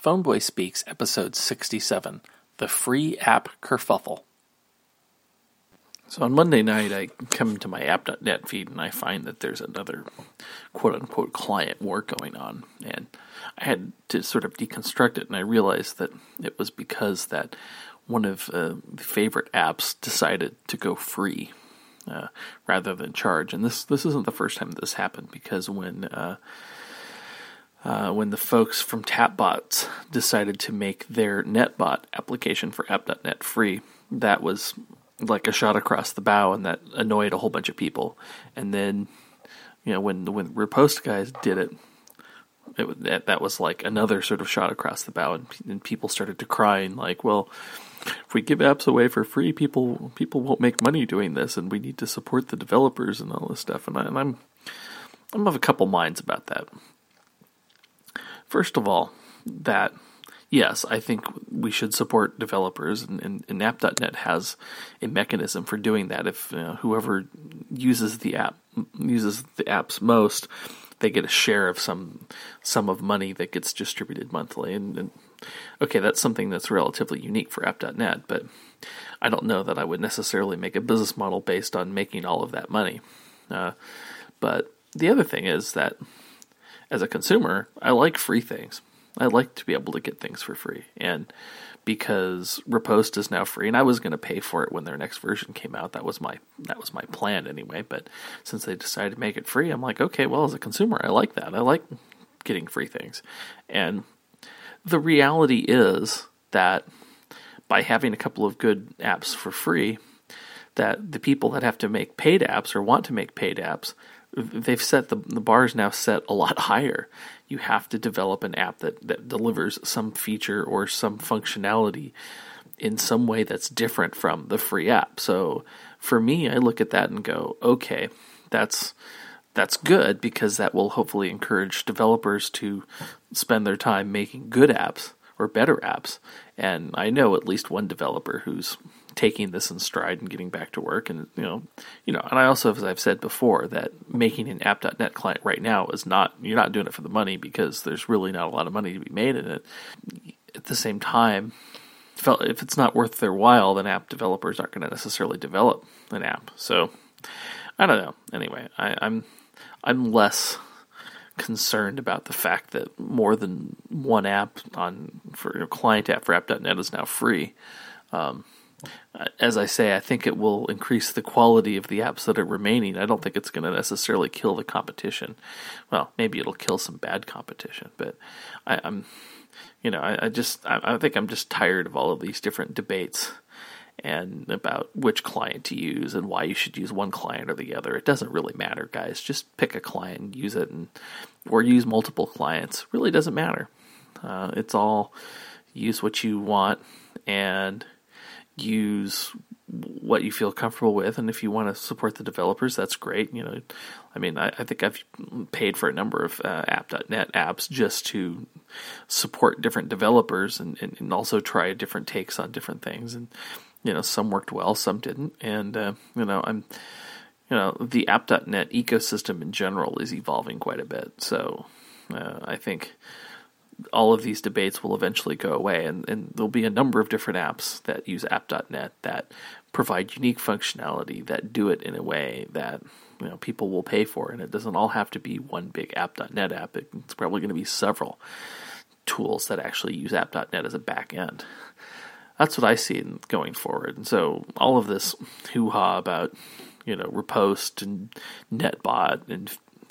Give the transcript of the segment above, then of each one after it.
Phoneboy Speaks, episode 67, The Free App Kerfuffle. So on Monday night, I come to my app.net feed and I find that there's another quote-unquote client war going on. And I had to sort of deconstruct it, and I realized that it was because that one of the favorite apps decided to go free rather than charge. And this isn't the first time this happened, because when the folks from Tapbots decided to make their NetBot application for app.net free, that was like a shot across the bow, and that annoyed a whole bunch of people. And then, when the Riposte guys did it, that was like another sort of shot across the bow, and people started to cry and like, well, if we give apps away for free, people won't make money doing this, and we need to support the developers and all this stuff. And I'm of a couple minds about that. First of all, that yes, I think we should support developers, and app.net has a mechanism for doing that. If whoever uses the apps most, they get a share of some sum of money that gets distributed monthly. And okay, that's something that's relatively unique for app.net, but I don't know that I would necessarily make a business model based on making all of that money. But the other thing is that as a consumer, I like free things. I like to be able to get things for free. And because Riposte is now free, and I was going to pay for it when their next version came out, that was my plan anyway. But since they decided to make it free, I'm like, okay, well, as a consumer, I like that. I like getting free things. And the reality is that by having a couple of good apps for free, that the people that have to make paid apps or want to make paid apps, they've set the bar's now set a lot higher. You have to develop an app that delivers some feature or some functionality in some way that's different from the free app. So for me, I look at that and go, okay, that's good, because that will hopefully encourage developers to spend their time making good apps or better apps. And I know at least one developer who's taking this in stride and getting back to work. And and I also, as I've said before, that making an app.net client right now you're not doing it for the money, because there's really not a lot of money to be made in it. At the same time, if it's not worth their while, then app developers aren't going to necessarily develop an app. So I don't know. Anyway, I'm less concerned about the fact that more than one app for client app for app.net is now free. As I say, I think it will increase the quality of the apps that are remaining. I don't think it's going to necessarily kill the competition. Well, maybe it'll kill some bad competition, but I think I'm just tired of all of these different debates and about which client to use and why you should use one client or the other. It doesn't really matter, guys. Just pick a client and use it, or use multiple clients. It really doesn't matter. It's all use what you want and use what you feel comfortable with. And if you want to support the developers, that's great. I think I've paid for a number of app.net apps just to support different developers and also try different takes on different things. And some worked well, some didn't. And the app.net ecosystem in general is evolving quite a bit. So I think all of these debates will eventually go away, and there'll be a number of different apps that use app.net that provide unique functionality, that do it in a way that people will pay for. And it doesn't all have to be one big app.net app. It's probably going to be several tools that actually use app.net as a back end. That's what I see going forward. And so all of this hoo-ha about Riposte and NetBot and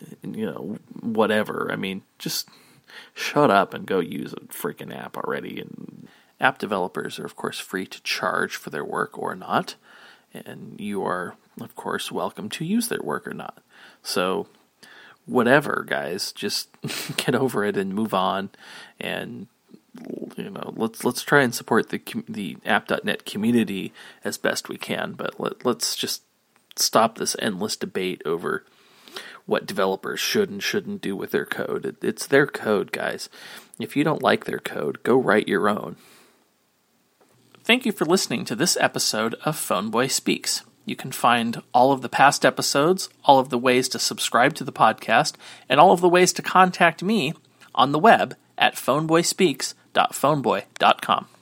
whatever, just shut up and go use a freaking app already. And app developers are, of course, free to charge for their work or not. And you are, of course, welcome to use their work or not. So whatever, guys, just get over it and move on. And let's try and support the app.net community as best we can. But let's just stop this endless debate over what developers should and shouldn't do with their code. It's their code, guys. If you don't like their code, go write your own. Thank you for listening to this episode of Phoneboy Speaks. You can find all of the past episodes, all of the ways to subscribe to the podcast, and all of the ways to contact me on the web at phoneboyspeaks.com. app.phoneboy.com.